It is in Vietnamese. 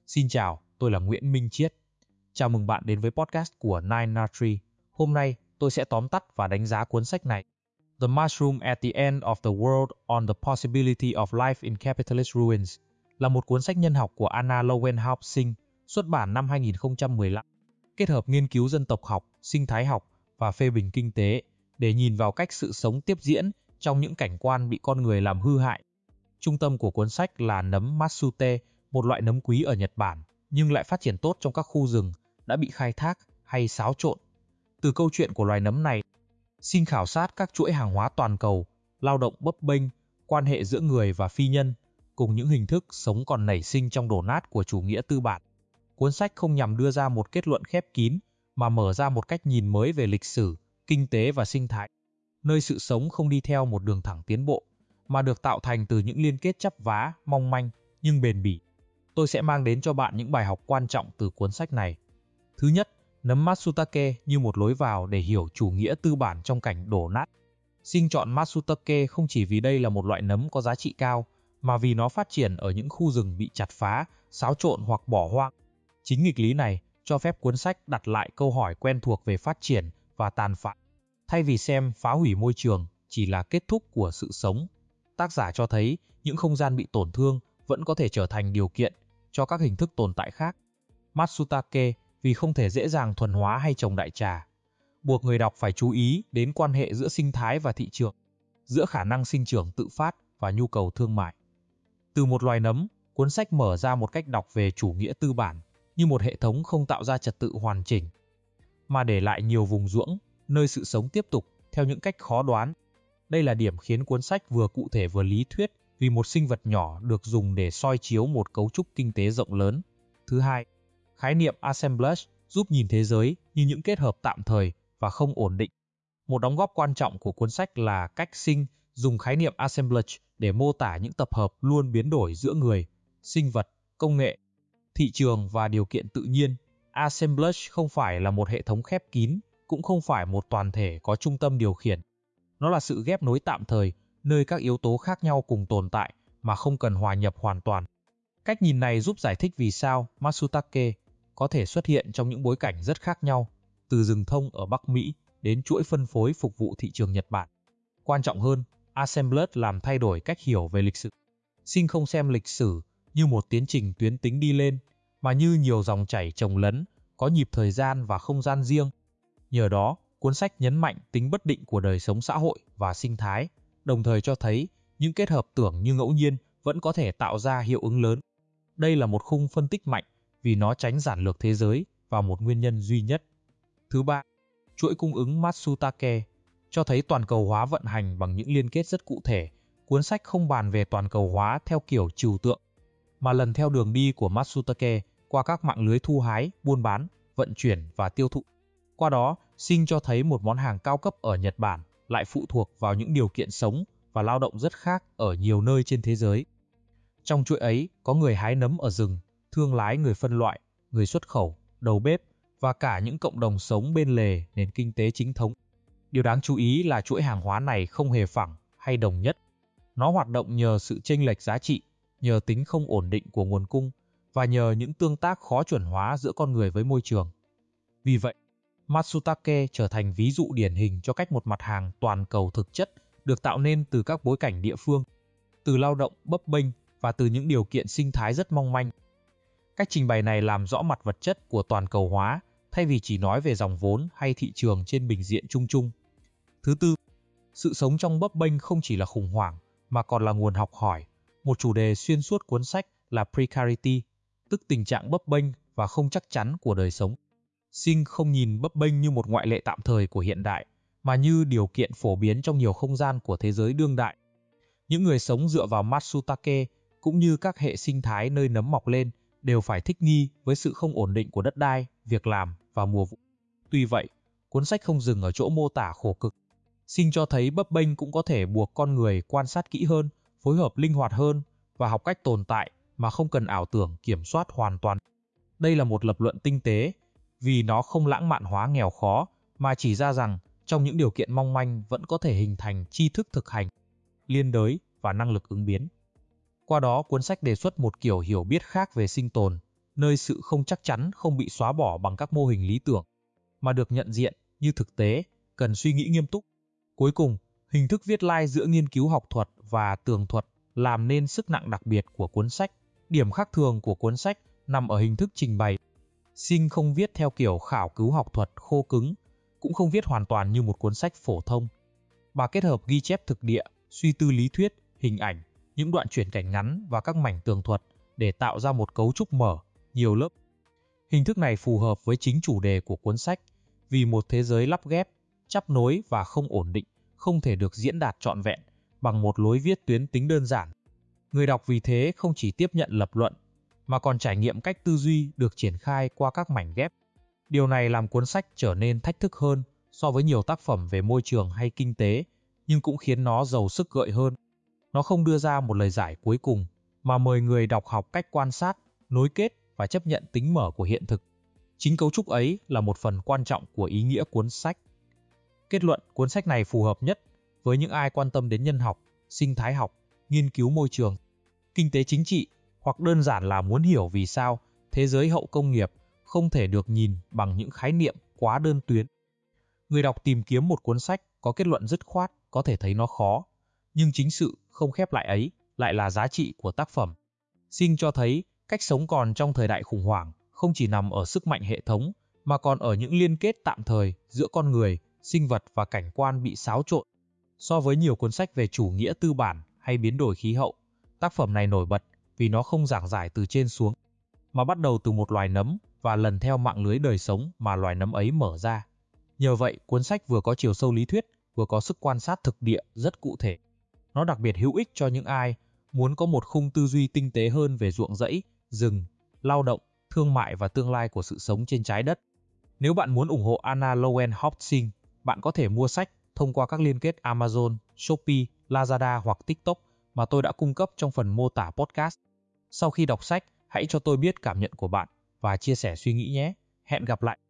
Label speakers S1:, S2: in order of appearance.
S1: Xin chào, tôi là Nguyễn Minh Chiết. Chào mừng bạn đến với podcast của Nine Tree. Hôm nay, tôi sẽ tóm tắt và đánh giá cuốn sách này. The Mushroom at the End of the World on the Possibility of Life in Capitalist Ruins là một cuốn sách nhân học của Anna Lowenhaupt-Singh, xuất bản năm 2015, kết hợp nghiên cứu dân tộc học, sinh thái học và phê bình kinh tế để nhìn vào cách sự sống tiếp diễn trong những cảnh quan bị con người làm hư hại. Trung tâm của cuốn sách là nấm Matsute, một loại nấm quý ở Nhật Bản, nhưng lại phát triển tốt trong các khu rừng đã bị khai thác hay xáo trộn. Từ câu chuyện của loài nấm này, Singh khảo sát các chuỗi hàng hóa toàn cầu, lao động bấp bênh, quan hệ giữa người và phi nhân, cùng những hình thức sống còn nảy sinh trong đổ nát của chủ nghĩa tư bản. Cuốn sách không nhằm đưa ra một kết luận khép kín, mà mở ra một cách nhìn mới về lịch sử, kinh tế và sinh thái, nơi sự sống không đi theo một đường thẳng tiến bộ, mà được tạo thành từ những liên kết chắp vá, mong manh nhưng bền bỉ. Tôi sẽ mang đến cho bạn những bài học quan trọng từ cuốn sách này. Thứ nhất, nấm Matsutake như một lối vào để hiểu chủ nghĩa tư bản trong cảnh đổ nát. Singh chọn Matsutake không chỉ vì đây là một loại nấm có giá trị cao, mà vì nó phát triển ở những khu rừng bị chặt phá, xáo trộn hoặc bỏ hoang. Chính nghịch lý này cho phép cuốn sách đặt lại câu hỏi quen thuộc về phát triển và tàn phá. Thay vì xem phá hủy môi trường chỉ là kết thúc của sự sống, tác giả cho thấy những không gian bị tổn thương vẫn có thể trở thành điều kiện cho các hình thức tồn tại khác. Matsutake vì không thể dễ dàng thuần hóa hay trồng đại trà, buộc người đọc phải chú ý đến quan hệ giữa sinh thái và thị trường, giữa khả năng sinh trưởng tự phát và nhu cầu thương mại. Từ một loài nấm, cuốn sách mở ra một cách đọc về chủ nghĩa tư bản như một hệ thống không tạo ra trật tự hoàn chỉnh, mà để lại nhiều vùng ruỗng, nơi sự sống tiếp tục theo những cách khó đoán. Đây là điểm khiến cuốn sách vừa cụ thể vừa lý thuyết, vì một sinh vật nhỏ được dùng để soi chiếu một cấu trúc kinh tế rộng lớn. Thứ hai, khái niệm assemblage giúp nhìn thế giới như những kết hợp tạm thời và không ổn định. Một đóng góp quan trọng của cuốn sách là cách Singh dùng khái niệm assemblage để mô tả những tập hợp luôn biến đổi giữa người, sinh vật, công nghệ, thị trường và điều kiện tự nhiên. Assemblage không phải là một hệ thống khép kín, cũng không phải một toàn thể có trung tâm điều khiển. Nó là sự ghép nối tạm thời, nơi các yếu tố khác nhau cùng tồn tại mà không cần hòa nhập hoàn toàn. Cách nhìn này giúp giải thích vì sao Matsutake có thể xuất hiện trong những bối cảnh rất khác nhau, từ rừng thông ở Bắc Mỹ đến chuỗi phân phối phục vụ thị trường Nhật Bản. Quan trọng hơn, assemblage làm thay đổi cách hiểu về lịch sử. Singh không xem lịch sử như một tiến trình tuyến tính đi lên, mà như nhiều dòng chảy chồng lấn, có nhịp thời gian và không gian riêng. Nhờ đó, cuốn sách nhấn mạnh tính bất định của đời sống xã hội và sinh thái, đồng thời cho thấy những kết hợp tưởng như ngẫu nhiên vẫn có thể tạo ra hiệu ứng lớn. Đây là một khung phân tích mạnh vì nó tránh giản lược thế giới vào một nguyên nhân duy nhất. Thứ ba, chuỗi cung ứng Matsutake cho thấy toàn cầu hóa vận hành bằng những liên kết rất cụ thể. Cuốn sách không bàn về toàn cầu hóa theo kiểu trừu tượng, mà lần theo đường đi của Matsutake qua các mạng lưới thu hái, buôn bán, vận chuyển và tiêu thụ. Qua đó, Singh cho thấy một món hàng cao cấp ở Nhật Bản lại phụ thuộc vào những điều kiện sống và lao động rất khác ở nhiều nơi trên thế giới. Trong chuỗi ấy có người hái nấm ở rừng, thương lái người phân loại, người xuất khẩu, đầu bếp và cả những cộng đồng sống bên lề nền kinh tế chính thống. Điều đáng chú ý là chuỗi hàng hóa này không hề phẳng hay đồng nhất. Nó hoạt động nhờ sự chênh lệch giá trị, nhờ tính không ổn định của nguồn cung và nhờ những tương tác khó chuẩn hóa giữa con người với môi trường. Vì vậy, Matsutake trở thành ví dụ điển hình cho cách một mặt hàng toàn cầu thực chất được tạo nên từ các bối cảnh địa phương, từ lao động bấp bênh và từ những điều kiện sinh thái rất mong manh. Cách trình bày này làm rõ mặt vật chất của toàn cầu hóa, thay vì chỉ nói về dòng vốn hay thị trường trên bình diện chung chung. Thứ tư, sự sống trong bấp bênh không chỉ là khủng hoảng, mà còn là nguồn học hỏi. Một chủ đề xuyên suốt cuốn sách là precarity, tức tình trạng bấp bênh và không chắc chắn của đời sống. Singh không nhìn bấp bênh như một ngoại lệ tạm thời của hiện đại, mà như điều kiện phổ biến trong nhiều không gian của thế giới đương đại. Những người sống dựa vào Matsutake, cũng như các hệ sinh thái nơi nấm mọc lên, đều phải thích nghi với sự không ổn định của đất đai, việc làm và mùa vụ. Tuy vậy, cuốn sách không dừng ở chỗ mô tả khổ cực. Singh cho thấy bấp bênh cũng có thể buộc con người quan sát kỹ hơn, phối hợp linh hoạt hơn và học cách tồn tại mà không cần ảo tưởng kiểm soát hoàn toàn. Đây là một lập luận tinh tế, vì nó không lãng mạn hóa nghèo khó, mà chỉ ra rằng trong những điều kiện mong manh vẫn có thể hình thành tri thức thực hành, liên đới và năng lực ứng biến. Qua đó, cuốn sách đề xuất một kiểu hiểu biết khác về sinh tồn, nơi sự không chắc chắn không bị xóa bỏ bằng các mô hình lý tưởng, mà được nhận diện như thực tế, cần suy nghĩ nghiêm túc. Cuối cùng, hình thức viết lai giữa nghiên cứu học thuật và tường thuật làm nên sức nặng đặc biệt của cuốn sách. Điểm khác thường của cuốn sách nằm ở hình thức trình bày. Sinh không viết theo kiểu khảo cứu học thuật khô cứng, cũng không viết hoàn toàn như một cuốn sách phổ thông. Bà kết hợp ghi chép thực địa, suy tư lý thuyết, hình ảnh, những đoạn chuyển cảnh ngắn và các mảnh tường thuật để tạo ra một cấu trúc mở, nhiều lớp. Hình thức này phù hợp với chính chủ đề của cuốn sách, vì một thế giới lắp ghép, chắp nối và không ổn định không thể được diễn đạt trọn vẹn bằng một lối viết tuyến tính đơn giản. Người đọc vì thế không chỉ tiếp nhận lập luận, mà còn trải nghiệm cách tư duy được triển khai qua các mảnh ghép. Điều này làm cuốn sách trở nên thách thức hơn so với nhiều tác phẩm về môi trường hay kinh tế, nhưng cũng khiến nó giàu sức gợi hơn. Nó không đưa ra một lời giải cuối cùng, mà mời người đọc học cách quan sát, nối kết và chấp nhận tính mở của hiện thực. Chính cấu trúc ấy là một phần quan trọng của ý nghĩa cuốn sách. Kết luận, cuốn sách này phù hợp nhất với những ai quan tâm đến nhân học, sinh thái học, nghiên cứu môi trường, kinh tế chính trị, hoặc đơn giản là muốn hiểu vì sao thế giới hậu công nghiệp không thể được nhìn bằng những khái niệm quá đơn tuyến. Người đọc tìm kiếm một cuốn sách có kết luận dứt khoát có thể thấy nó khó, nhưng chính sự không khép lại ấy lại là giá trị của tác phẩm. Sinh cho thấy cách sống còn trong thời đại khủng hoảng không chỉ nằm ở sức mạnh hệ thống, mà còn ở những liên kết tạm thời giữa con người, sinh vật và cảnh quan bị xáo trộn. So với nhiều cuốn sách về chủ nghĩa tư bản hay biến đổi khí hậu, tác phẩm này nổi bật vì nó không giảng giải từ trên xuống, mà bắt đầu từ một loài nấm và lần theo mạng lưới đời sống mà loài nấm ấy mở ra. Nhờ vậy, cuốn sách vừa có chiều sâu lý thuyết, vừa có sức quan sát thực địa rất cụ thể. Nó đặc biệt hữu ích cho những ai muốn có một khung tư duy tinh tế hơn về ruộng rẫy, rừng, lao động, thương mại và tương lai của sự sống trên trái đất. Nếu bạn muốn ủng hộ Anna Lowen Hopsing, bạn có thể mua sách thông qua các liên kết Amazon, Shopee, Lazada hoặc TikTok mà tôi đã cung cấp trong phần mô tả podcast. Sau khi đọc sách, hãy cho tôi biết cảm nhận của bạn và chia sẻ suy nghĩ nhé. Hẹn gặp lại!